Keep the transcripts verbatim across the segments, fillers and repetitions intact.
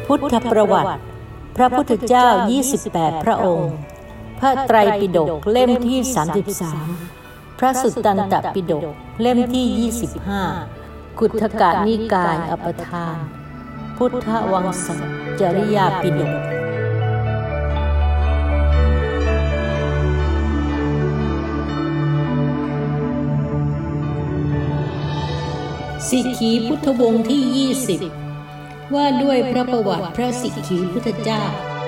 พุทธประวัติพระพุทธเจ้ายี่สิบแปดพระองค์พระไตรปิฎกเล่มที่สามสิบสามพระสุตตันตปิฎกเล่มที่ยี่สิบห้ากุฏฐกนิกายอปทานพุทธวังสจริยาปิฎกสิกขีพุทธวงศ์ที่ยี่สิบว่าด้วยพระประวัติพระสิกขีพุทธเจ้า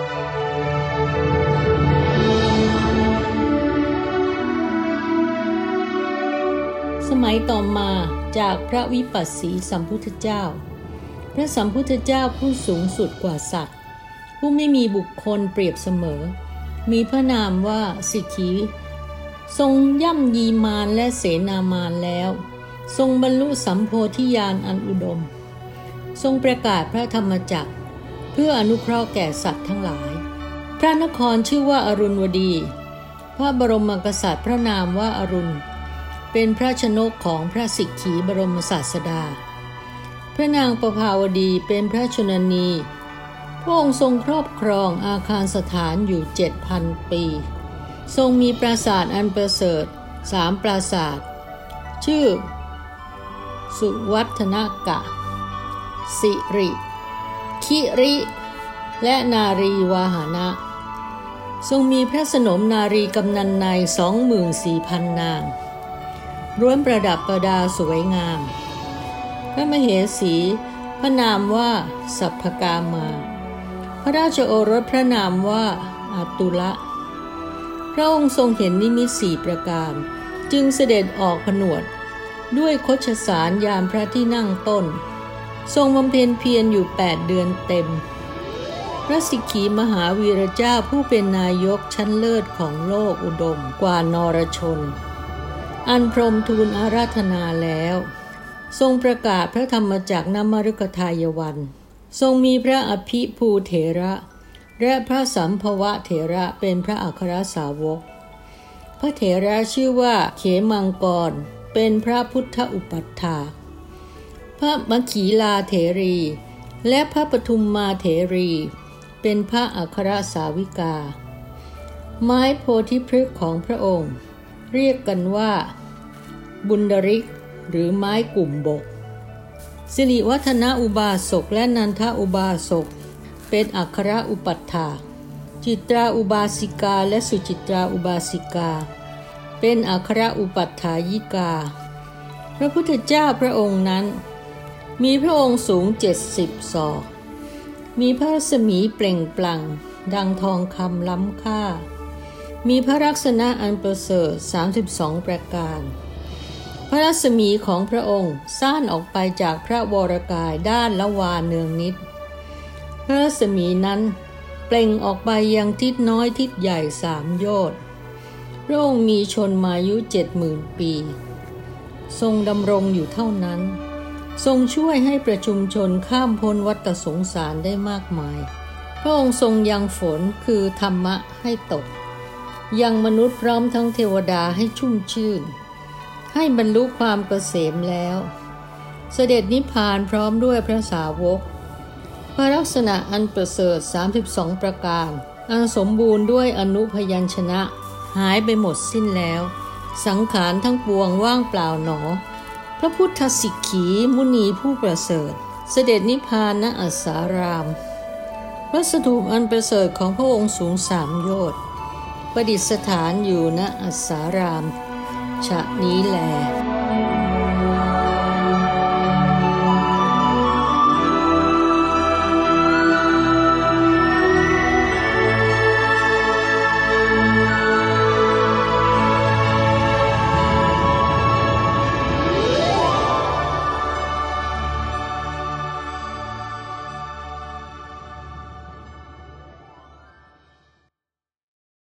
สมัยต่อมาจากพระวิปัสสีสัมพุทธเจ้าพระสัมพุทธเจ้าผู้สูงสุดกว่าสัตว์ผู้ไม่มีบุคคลเปรียบเสมอมีพระนามว่าสิกขีทรงย่ำยีมารและเสนามารแล้วทรงบรรลุสัมโพธิญาณอันอุดมทรงประกาศพระธรรมจักรเพื่ออนุเคราะห์แก่สัตว์ทั้งหลายพระนครชื่อว่าอรุณวดีพระบรมกษัตริย์พระนามว่าอรุณเป็นพระชนกของพระสิกขีบรมศาสดาพระนางประภาวดีเป็นพระชนนีพระองค์ทรงครอบครองอาคารสถานอยู่เจ็ดพันปีทรงมีปราสาทอันประเสริฐสามปราสาทชื่อสุวัฒนกะสิริคิริและนารีวาหานะทรงมีพระสนมนารีกำนันใน สองหมื่นสี่พัน นางล้วนประดับประดาสวยงามพระมเหสีพระนามว่าสัพพกามาพระราชโอรสพระนามว่าอาตุละพระองค์ทรงเห็นนิมิตสี่ประการจึงเสด็จออกผนวดด้วยคชสารยามพระที่นั่งต้นทรงบำเพ็ญเพียรอยู่แปดเดือนเต็มพระสิกขีมหาวีรเจ้าผู้เป็นนายกชั้นเลิศของโลกอุดมกว่านรชนอันพรหมทูลอาราธนาแล้วทรงประกาศพระธรรมจักรนมฤคทายวันทรงมีพระอภิภูเถระและพระสัมภวะเถระเป็นพระอัครสาวกพระเถระชื่อว่าเขมังกรเป็นพระพุทธอุปัฏฐากพระมขีลาเถรีและพระปทุมมาเถรีเป็นพระอัครสาวิกาไม้โพธิพฤกษ์ของพระองค์เรียกกันว่าบุญดริกหรือไม้กลุ่มบกสิริวัฒนอุบาสกและนันทอุบาสกเป็นอัครอุปัฏฐากจิตราอุบาสิกาและสุจิตราอุบาสิกาเป็นอัครอุปัฏฐายิกาพระพุทธเจ้าพระองค์นั้นมีพระองค์สูงเจ็ดสิบศอกมีพระรัศมีเปล่งปลั่งดังทองคำล้ำค่ามีพระลักษณะอันประเสริฐสามสิบสองประการพระรัศมีของพระองค์ซ่านออกไปจากพระวรกายด้านละวาเนืองนิดพระรัศมีนั้นเปล่งออกไปยังทิศน้อยทิศใหญ่สามโยชน์พระองค์มีชนมายุเจ็ดหมื่นปีทรงดำรงอยู่เท่านั้นทรงช่วยให้ประชุมชนข้ามพ้นวัฏสงสารได้มากมายพระองค์ทรงยังฝนคือธรรมะให้ตกยังมนุษย์พร้อมทั้งเทวดาให้ชุ่มชื่นให้บรรลุความเกษมแล้วเสด็จนิพพานพร้อมด้วยพระสาวกพระลักษณะอันประเสริฐสามสิบสองประการอันสมบูรณ์ด้วยอนุพยัญชนะหายไปหมดสิ้นแล้วสังขารทั้งปวงว่างเปล่าหนอพระพุทธสิกขีมุนีผู้ประเสริฐเสด็จนิพพานณอัสสารามพระสถูปอันประเสริฐของพระองค์สูงสามโยชน์ประดิษฐานอยู่ณอัสสารามฉะนี้แล